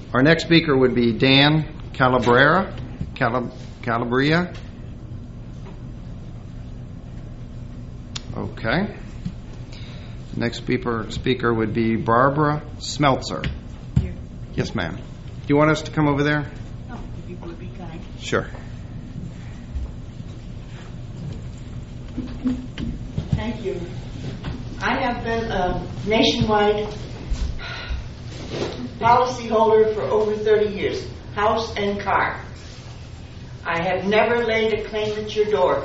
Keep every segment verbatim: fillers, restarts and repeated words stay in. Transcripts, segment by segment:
Our next speaker would be Dan Calabrera. Calab- Calabria. Okay. Next speaker speaker would be Barbara Smeltzer. Here. Yes, ma'am. Do you want us to come over there? Oh, if you would be kind. Sure. Thank you. I have been a nationwide policyholder for over thirty years, house and car. I have never laid a claim at your door.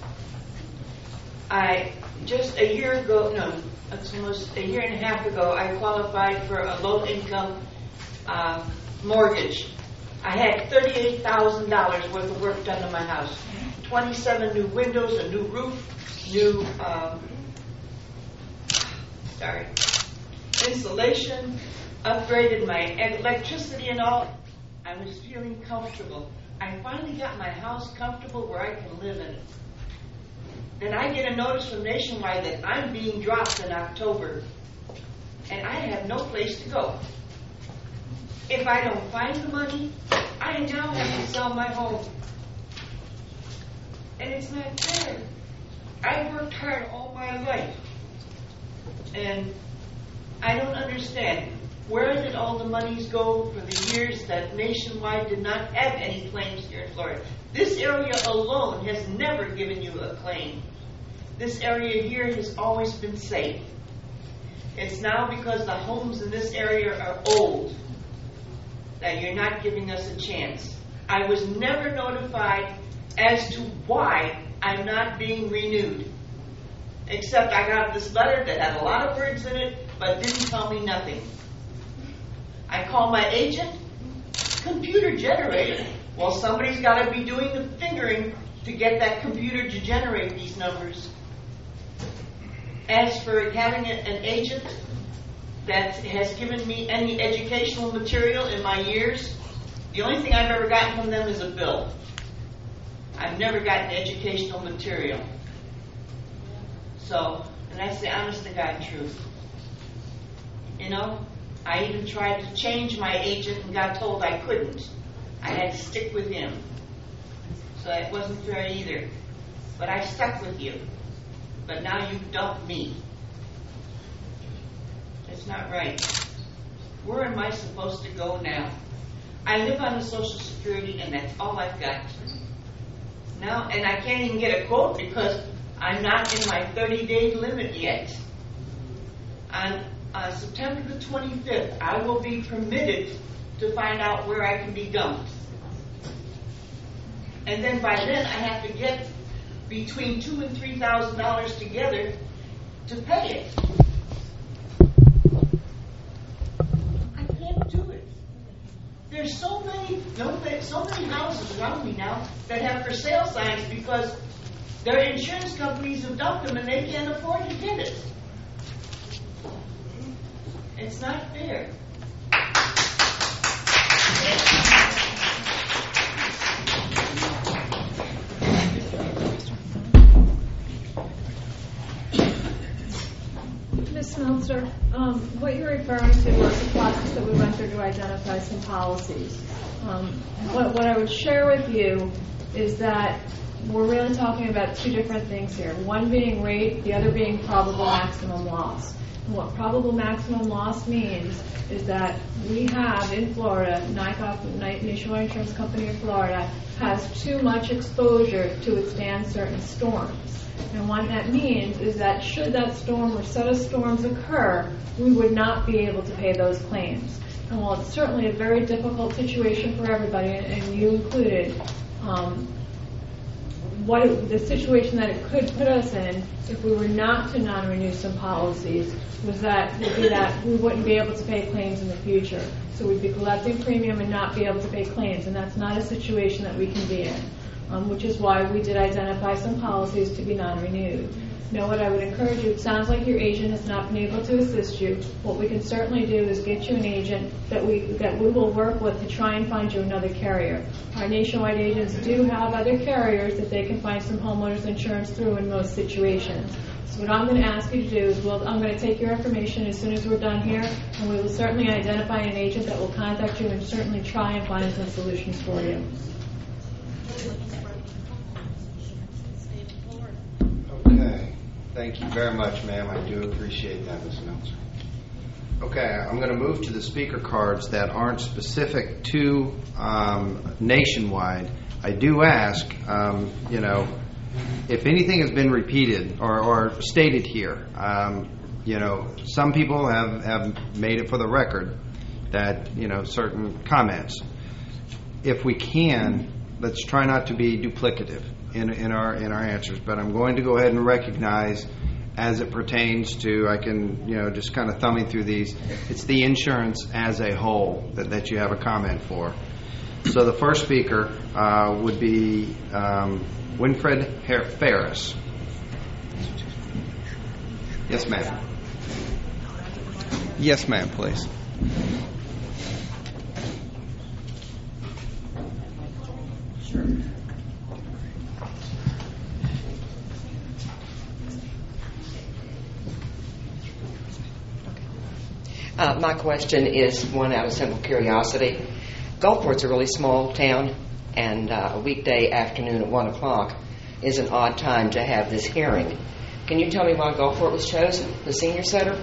I, just a year ago, no, it's almost a year and a half ago, I qualified for a low-income uh, mortgage. I had thirty-eight thousand dollars worth of work done to my house. twenty-seven new windows, a new roof, new, um, sorry, insulation, upgraded my electricity and all. I was feeling comfortable. I finally got my house comfortable where I can live in it. Then I get a notice from Nationwide that I'm being dropped in October, and I have no place to go. If I don't find the money, I now have to sell my home. And it's not fair. I've worked hard all my life, and I don't understand. Where did all the monies go for the years that Nationwide did not have any claims here in Florida? This area alone has never given you a claim. This area here has always been safe. It's now because the homes in this area are old that you're not giving us a chance. I was never notified as to why I'm not being renewed, except I got this letter that had a lot of words in it but didn't tell me nothing. I called my agent, computer generated. Well, somebody's got to be doing the fingering to get that computer to generate these numbers. As for having an agent that has given me any educational material in my years, the only thing I've ever gotten from them is a bill. I've never gotten educational material. So, and that's the honest to God truth. You know, I even tried to change my agent and got told I couldn't. I had to stick with him. So it wasn't fair either. But I stuck with you. But now you dumped me. It's not right. Where am I supposed to go now? I live on the Social Security, and that's all I've got. Now, and I can't even get a quote because I'm not in my thirty-day limit yet. On uh, September the twenty-fifth, I will be permitted to find out where I can be dumped. And then by then, I have to get between two and three thousand dollars together to pay it. I can't do it. There's so many, so many houses around me now that have for sale signs because their insurance companies have dumped them and they can't afford to get it. It's not fair. Miz Smeltzer, um, what you're referring to was the process that we went through to identify some policies. Um, what, what I would share with you is that we're really talking about two different things here. One being rate, the other being probable maximum loss. And what probable maximum loss means is that we have in Florida, NICOP, Nationwide Insurance Company of Florida, has too much exposure to withstand certain storms. And what that means is that should that storm or set of storms occur, we would not be able to pay those claims. And while it's certainly a very difficult situation for everybody, and you included, um, what it, the situation that it could put us in if we were not to non-renew some policies was that would be that we wouldn't be able to pay claims in the future. So we'd be collecting premium and not be able to pay claims, and that's not a situation that we can be in. Um, which is why we did identify some policies to be non-renewed. Now, what I would encourage you, it sounds like your agent has not been able to assist you. What we can certainly do is get you an agent that we that we will work with to try and find you another carrier. Our Nationwide agents do have other carriers that they can find some homeowners insurance through in most situations. So what I'm going to ask you to do is, well, I'm going to take your information as soon as we're done here, and we will certainly identify an agent that will contact you and certainly try and find some solutions for you. Okay. Thank you very much, ma'am. I do appreciate that, Miz Meltzer. Okay, I'm going to move to the speaker cards that aren't specific to um, Nationwide. I do ask, um, you know, if anything has been repeated or, or stated here, um, you know, some people have, have made it for the record that, you know, certain comments. If we can, let's try not to be duplicative in, in our in our answers. But I'm going to go ahead and recognize, as it pertains to, I can, you know, just kind of thumbing through these, it's the insurance as a whole that, that you have a comment for. So the first speaker uh, would be um, Winfred Her- Ferris. Yes, ma'am. Yes, ma'am, please. Sure. Uh, my question is one out of simple curiosity. Gulfport's a really small town, and uh, a weekday afternoon at one o'clock is an odd time to have this hearing. Can you tell me why Gulfport was chosen, the senior center?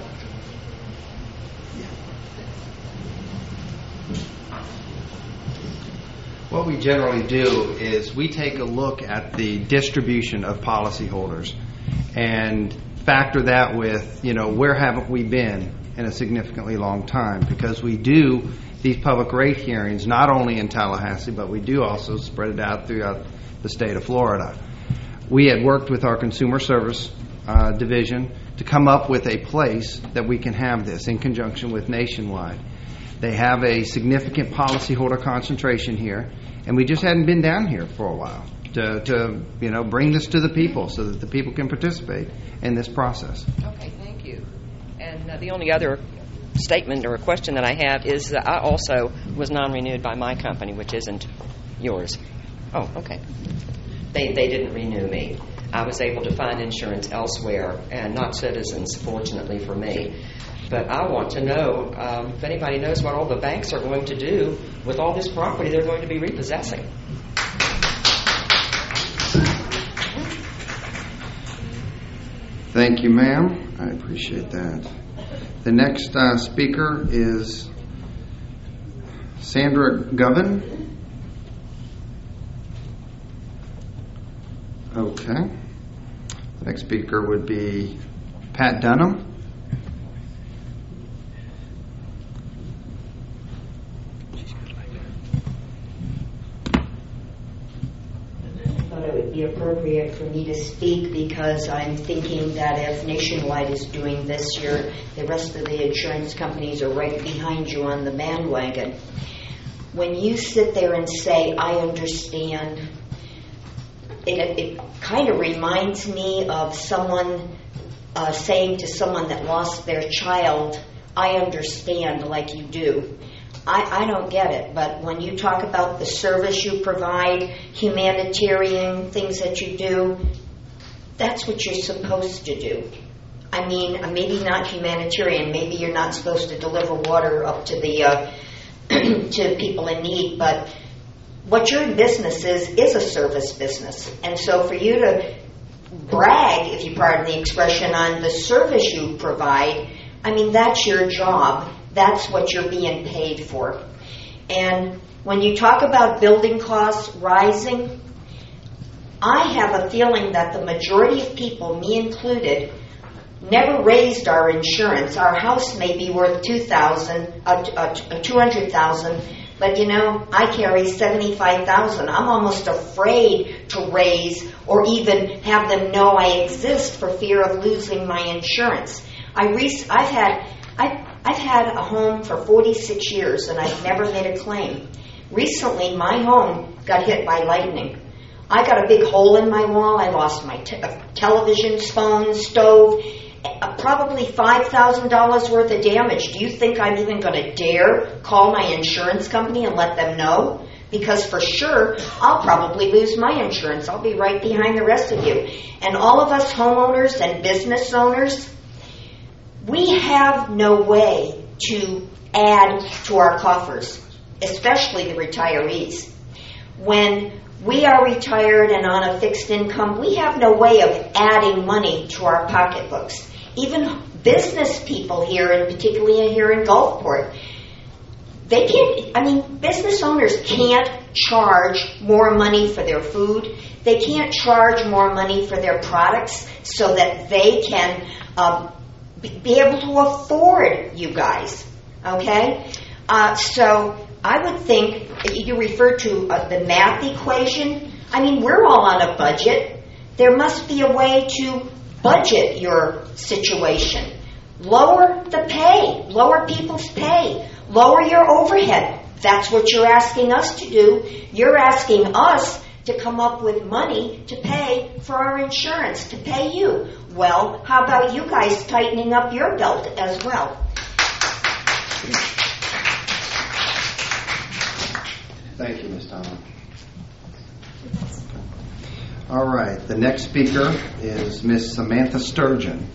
What we generally do is we take a look at the distribution of policyholders and factor that with, you know, where haven't we been in a significantly long time, because we do these public rate hearings not only in Tallahassee, but we do also spread it out throughout the state of Florida. We had worked with our consumer service uh, division to come up with a place that we can have this in conjunction with Nationwide. They have a significant policyholder concentration here, and we just hadn't been down here for a while to, to you know, bring this to the people so that the people can participate in this process. Okay, thank you. And uh, the only other statement or a question that I have is that I also was non-renewed by my company, which isn't yours. Oh, okay. They they didn't renew me. I was able to find insurance elsewhere, and not Citizens, fortunately for me. But I want to know um, if anybody knows what all the banks are going to do with all this property they're going to be repossessing. Thank you, ma'am. I appreciate that. The next uh, speaker is Sandra Govan. Okay. The next speaker would be Pat Dunham. It would be appropriate for me to speak because I'm thinking that if Nationwide is doing this year, the rest of the insurance companies are right behind you on the bandwagon. When you sit there and say, I understand, it, it kind of reminds me of someone uh, saying to someone that lost their child, I understand, like you do. I, I don't get it, but when you talk about the service you provide, humanitarian things that you do, that's what you're supposed to do. I mean, maybe not humanitarian, maybe you're not supposed to deliver water up to the uh, to people in need, but what your business is, is a service business. And so for you to brag, if you pardon the expression, on the service you provide, I mean, that's your job. That's what you're being paid for. And when you talk about building costs rising, I have a feeling that the majority of people, me included, never raised our insurance. Our house may be worth two thousand dollars, uh, uh, two hundred thousand dollars, but you know, I carry seventy-five thousand dollars. I'm almost afraid to raise or even have them know I exist for fear of losing my insurance. I re- I've had I've, I've had a home for forty-six years and I've never made a claim. Recently, my home got hit by lightning. I got a big hole in my wall. I lost my te- television, phone, stove, uh, probably five thousand dollars worth of damage. Do you think I'm even going to dare call my insurance company and let them know? Because for sure, I'll probably lose my insurance. I'll be right behind the rest of you. And all of us homeowners and business owners, we have no way to add to our coffers, especially the retirees. When we are retired and on a fixed income, we have no way of adding money to our pocketbooks. Even business people here, and particularly here in Gulfport, they can't, I mean, business owners can't charge more money for their food. They can't charge more money for their products so that they can uh, be able to afford you guys, okay? Uh, so I would think, you refer to uh, the math equation. I mean, we're all on a budget. There must be a way to budget your situation. Lower the pay. Lower people's pay. Lower your overhead. That's what you're asking us to do. You're asking us to come up with money to pay for our insurance, to pay you. Well, how about you guys tightening up your belt as well? Thank you, Miz Tomlin. All right, the next speaker is Miz Samantha Sturgeon.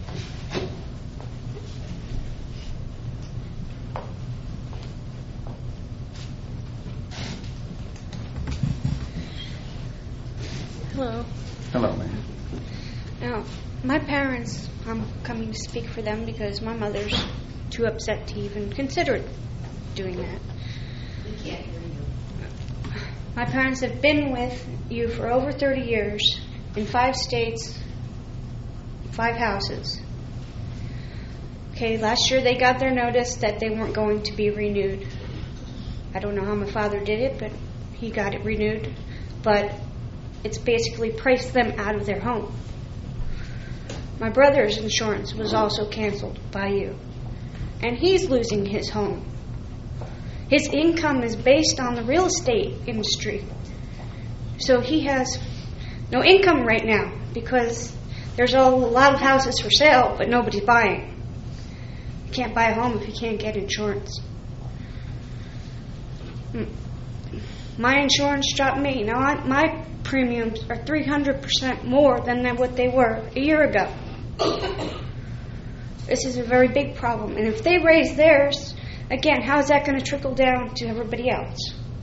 Hello. Hello, ma'am. Now, my parents, I'm coming to speak for them because my mother's too upset to even consider doing that. We can't hear you. My parents have been with you for over thirty years in five states, five houses. Okay, last year they got their notice that they weren't going to be renewed. I don't know how my father did it, but he got it renewed. But it's basically priced them out of their home. My brother's insurance was also canceled by you, and he's losing his home. His income is based on the real estate industry, so he has no income right now because there's a lot of houses for sale, but nobody's buying. You can't buy a home if you can't get insurance. My insurance dropped me. Now I, my premiums are three hundred percent more than what they were a year ago. This is a very big problem. And if they raise theirs, again, how is that going to trickle down to everybody else?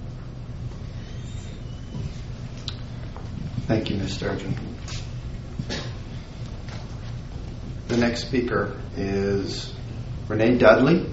Thank you, Miz Sturgeon. The next speaker is Renee Dudley.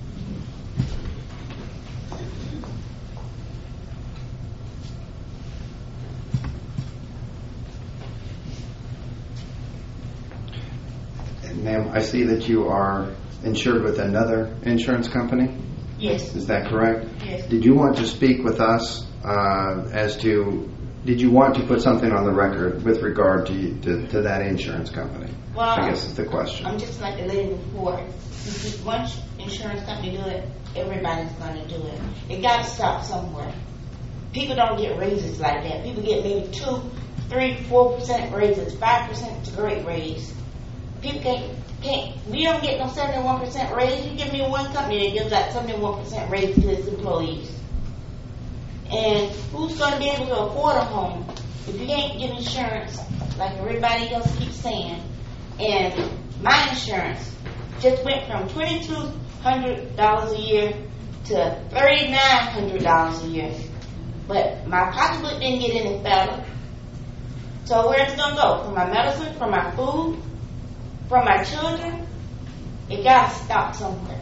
Ma'am, I see that you are insured with another insurance company. Yes. Is that correct? Yes. Did you want to speak with us uh, as to, did you want to put something on the record with regard to, to, to that insurance company? Well, I guess is the question. I'm just like the lady before. If one insurance company do it, everybody's going to do it. It got to stop somewhere. People don't get raises like that. People get maybe two, three, four percent raises. Five percent is a great raise. People can't, can't, we don't get no seventy-one percent raise. You give me one company that gives that seventy-one percent raise to its employees. And who's going to be able to afford a home if you can't get insurance like everybody else keeps saying? And my insurance just went from twenty-two hundred dollars a year to thirty-nine hundred dollars a year. But my pocketbook didn't get any better. So where's it going to go? For my medicine, for my food, for my children? It got to stop somewhere.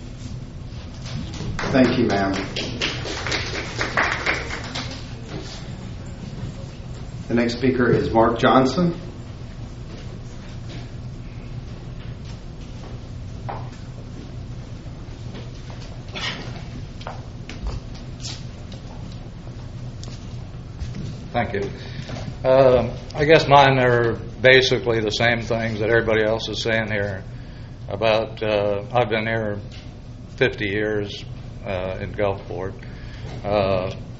Thank you, ma'am. The next speaker is Mark Johnson. Thank you. Uh, I guess mine are basically the same things that everybody else is saying here about, uh, I've been here fifty years uh, in Gulfport. Uh,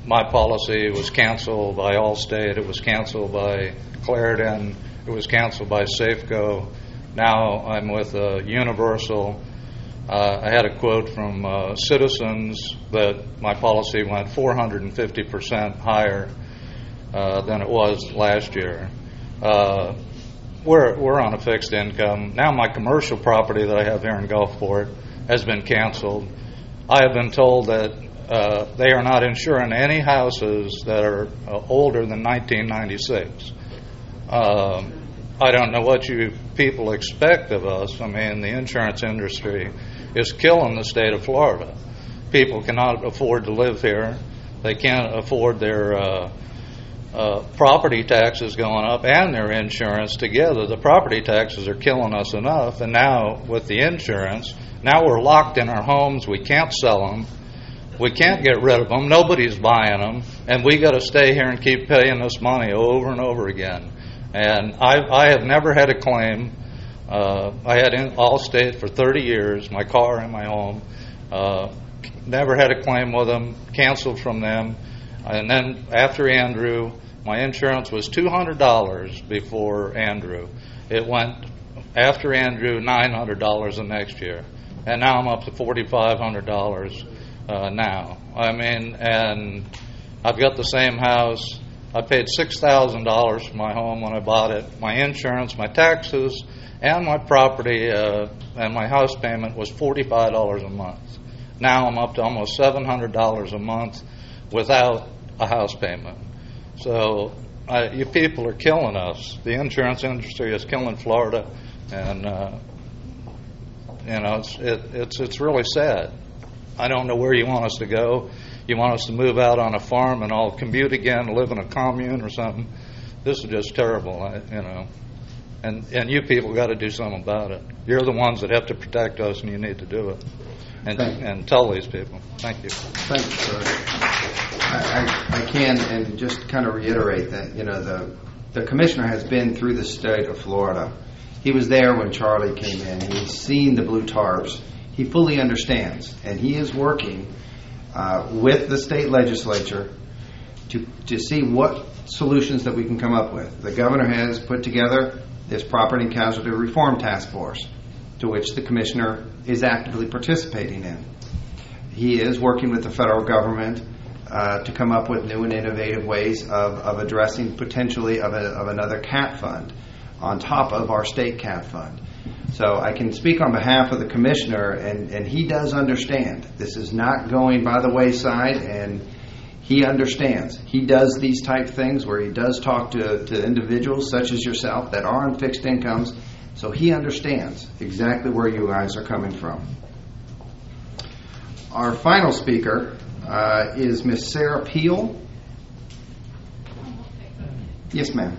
my policy was canceled by Allstate. It was canceled by Clarendon. It was canceled by Safeco. Now I'm with uh, Universal. Uh, I had a quote from uh, Citizens that my policy went four hundred fifty percent higher uh, than it was last year. Uh, we're, we're on a fixed income. Now my commercial property that I have here in Gulfport has been canceled. I have been told that uh, they are not insuring any houses that are uh, older than nineteen ninety-six. Um, I don't know what you people expect of us. I mean, the insurance industry is killing the state of Florida. People cannot afford to live here. They can't afford their uh, uh, property taxes going up and their insurance together. The property taxes are killing us enough, and now with the insurance, now we're locked in our homes. We can't sell them. We can't get rid of them. Nobody's buying them, and we got to stay here and keep paying this money over and over again. And I, I have never had a claim. Uh, I had in Allstate for thirty years, my car and my home. Uh, never had a claim with them, canceled from them. And then after Andrew, my insurance was two hundred dollars before Andrew. It went, after Andrew, nine hundred dollars the next year. And now I'm up to four thousand five hundred dollars uh, now. I mean, and I've got the same house. I paid six thousand dollars for my home when I bought it. My insurance, my taxes, and my property uh, and my house payment was forty-five dollars a month. Now I'm up to almost seven hundred dollars a month without a house payment. So uh, you people are killing us. The insurance industry is killing Florida, and uh, you know it's it, it's it's really sad. I don't know where you want us to go. You want us to move out on a farm and all commute again, live in a commune or something? This is just terrible, I, you know. And and you people got to do something about it. You're the ones that have to protect us, and you need to do it. And and tell these people. Thank you. Thank you, sir. I, I, I can and just kind of reiterate that, you know, the the commissioner has been through the state of Florida. He was there when Charlie came in. He's seen the blue tarps. He fully understands, and he is working uh, with the state legislature to to see what solutions that we can come up with. The governor has put together this Property and Casualty Reform Task Force, to which the commissioner is actively participating in. He is working with the federal government uh, to come up with new and innovative ways of, of addressing potentially of, a, of another CAT fund on top of our state CAT fund. So I can speak on behalf of the commissioner, and, and he does understand. This is not going by the wayside, and he understands. He does these type things where he does talk to, to individuals such as yourself that are on fixed incomes, so he understands exactly where you guys are coming from. Our final speaker uh, is Miss Sarah Peel. Yes, ma'am.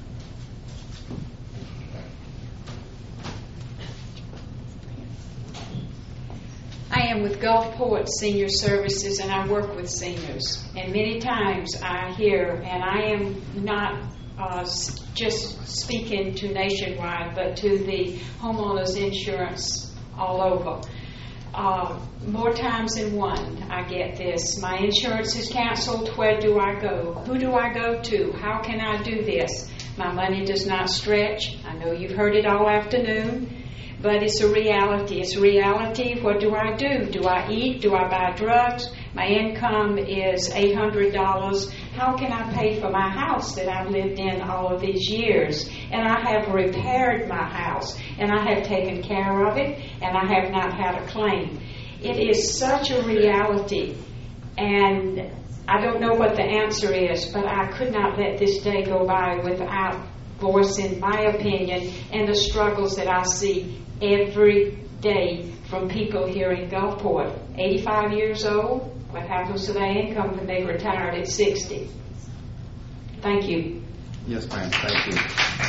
I am with Gulfport Senior Services, and I work with seniors. And many times I hear, and I am not uh, just speaking to Nationwide, but to the homeowners insurance all over. Uh, more times than one, I get this. My insurance is canceled. Where do I go? Who do I go to? How can I do this? My money does not stretch. I know you've heard it all afternoon. But it's a reality. It's a reality. What do I do? Do I eat? Do I buy drugs? My income is eight hundred dollars. How can I pay for my house that I've lived in all of these years? And I have repaired my house, and I have taken care of it, and I have not had a claim. It is such a reality, and I don't know what the answer is, but I could not let this day go by without voicing my opinion and the struggles that I see every day from people here in Gulfport. eighty-five years old, what happens to their income when they retired at sixty? Thank you. Yes, ma'am. Thank you.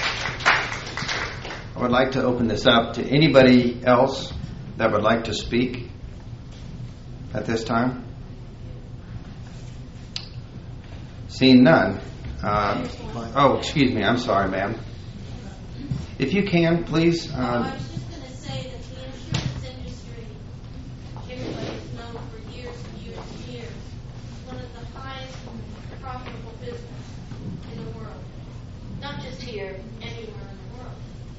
I would like to open this up to anybody else that would like to speak at this time. Seeing none. Uh, oh, excuse me. I'm sorry, ma'am. If you can, please. Uh, everybody's known for years and years and years. One of the highest business in the world. Not just here, anywhere in the world.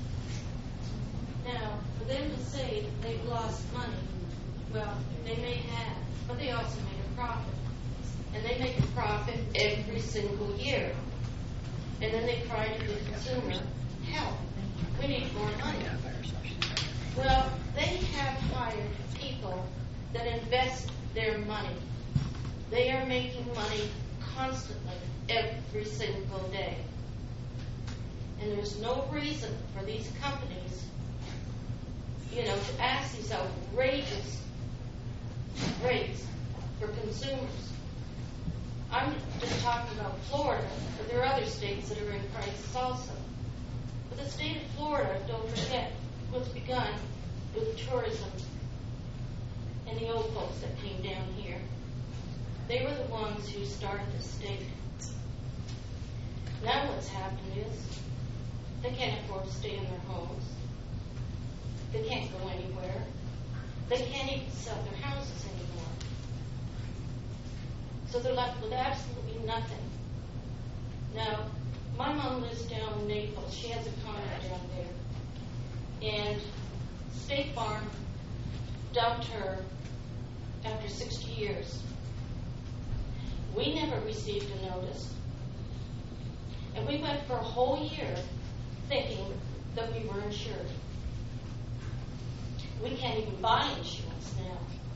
Now, for them to say that they've lost money, well, they may have, but they also made a profit. And they make a profit every single year. And then they cry to the consumer, help, we need more money. Well, they have hired people that invest their money. They are making money constantly, every single day. And there's no reason for these companies, you know, to ask these outrageous rates for consumers. I'm just talking about Florida, but there are other states that are in crisis also. But the state of Florida, don't forget, was begun with tourism and the old folks that came down here. They were the ones who started the state. Now what's happened is they can't afford to stay in their homes. They can't go anywhere. They can't even sell their houses anymore. So they're left with absolutely nothing. Now, my mom lives down in Naples. She has a condo down there. And State Farm dumped her after sixty years. We never received a notice. And we went for a whole year thinking that we were insured. We can't even buy insurance now.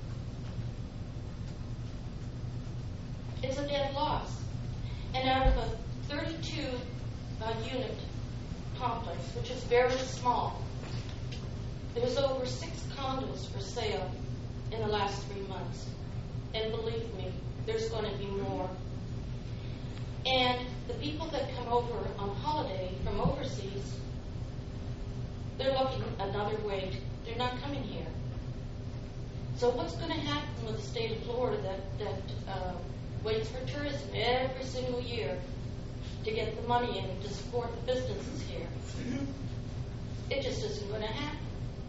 It's a dead loss. And out of a thirty-two uh, unit complex, which is very small, there's over six condos for sale in the last three months. And believe me, there's going to be more. And the people that come over on holiday from overseas, they're looking another way. To, they're not coming here. So what's going to happen with the state of Florida that, that uh, waits for tourism every single year to get the money in to support the businesses here? It just isn't going to happen.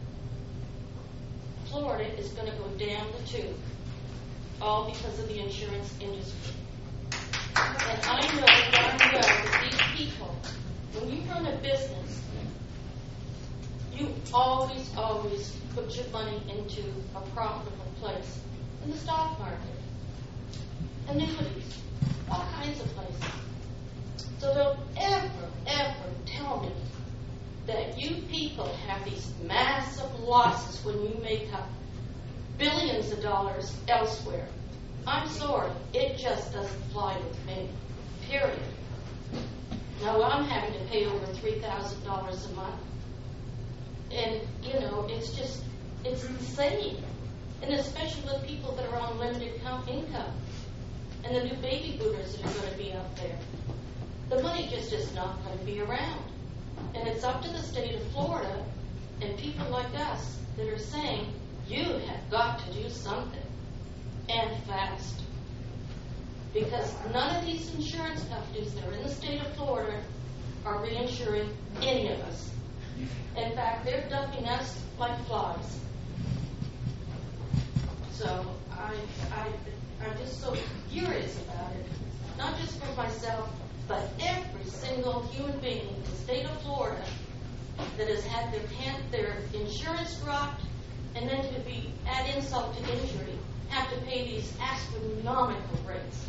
Florida is going to go down the tube, all because of the insurance industry. And I know darn well that these people, when you run a business, you always, always put your money into a profitable place. In the stock market, annuities, all kinds of places. So don't ever, ever tell me that you people have these massive losses when you make up billions of dollars elsewhere. I'm sorry, it just doesn't fly with me, period. Now, I'm having to pay over three thousand dollars a month. And, you know, it's just, it's insane. And especially with people that are on limited income. And the new baby boomers that are going to be out there. The money just is not going to be around. And it's up to the state of Florida and people like us that are saying, you have got to do something. And fast. Because none of these insurance companies that are in the state of Florida are reinsuring any of us. In fact, they're dumping us like flies. So I, I, I'm just so furious about it. Not just for myself, but every single human being in the state of Florida that has had their, their insurance dropped, and then to be add insult to injury, have to pay these astronomical rates.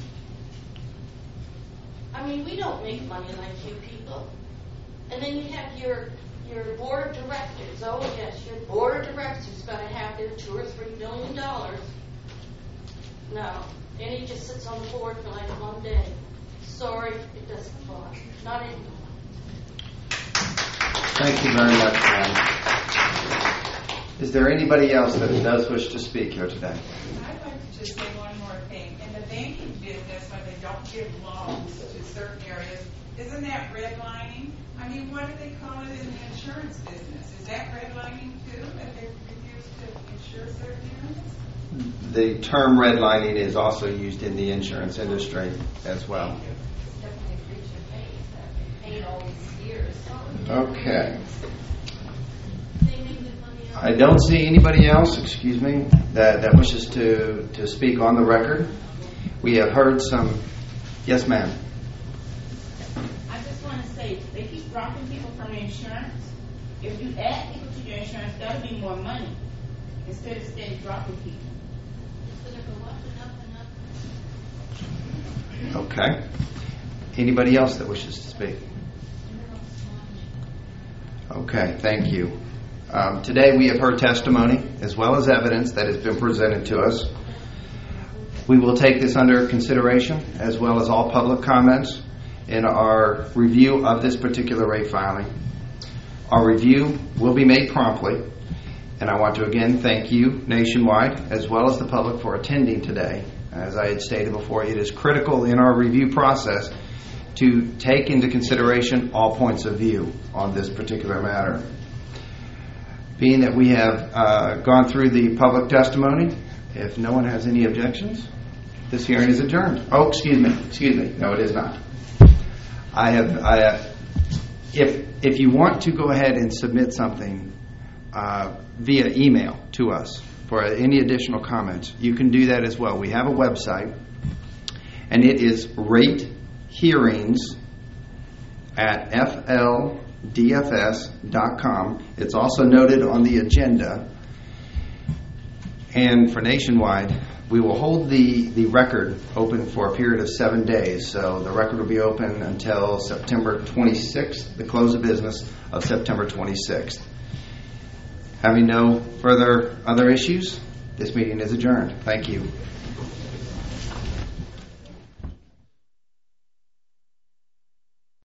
I mean, we don't make money like you people. And then you have your your board of directors. Oh yes, your board of directors got to have their two or three million dollars. No, and he just sits on the board for like one day. Sorry, it doesn't fly. Not anymore. Thank you very much, ma'am. Is there anybody else that does wish to speak here today? I'd like to just say one more thing. In the banking business, when they don't give loans to certain areas, isn't that redlining? I mean, what do they call it in the insurance business? Is that redlining too, that they refuse to insure certain areas? The term redlining is also used in the insurance industry as well. Okay. I don't see anybody else, excuse me, that, that wishes to, to speak on the record. We have heard some. Yes, ma'am. dropping people from insurance? If you add people to your insurance, that'll be more money instead of steady dropping people. It's going to go up and up and up. Okay. Anybody else that wishes to speak? Okay, thank you. Um, today we have heard testimony as well as evidence that has been presented to us. We will take this under consideration as well as all public comments in our review of this particular rate filing. Our review will be made promptly, and I want to again thank you nationwide as well as the public for attending today. As I had stated before, it is critical in our review process to take into consideration all points of view on this particular matter. Being that we have uh, gone through the public testimony, if no one has any objections, this hearing is adjourned. Oh, excuse me, excuse me. No, it is not. I have, I have, if if you want to go ahead and submit something uh, via email to us for any additional comments, you can do that as well. We have a website, and it is rate hearings at f l d f s dot com. It's also noted on the agenda. And for Nationwide, we will hold the, the record open for a period of seven days. So the record will be open until September twenty-sixth, the close of business of September twenty-sixth. Having no further other issues, this meeting is adjourned. Thank you.